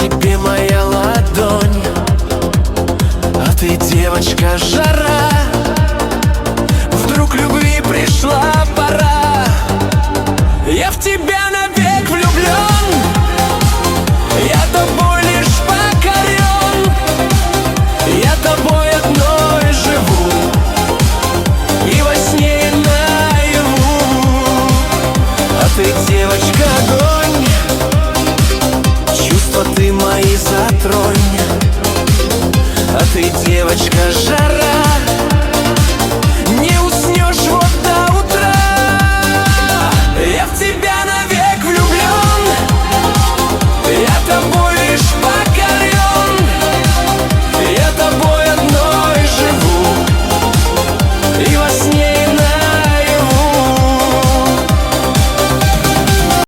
тебе моя ладонь, а ты, девочка, жара. Вдруг любви пришла пора. Я в тебя навек влюблен, я тобой лишь покорен, я тобой одной живу, и во сне, и наяву. А ты, девочка, огонь, чувства ты мои затронь. А ты, девочка, жара.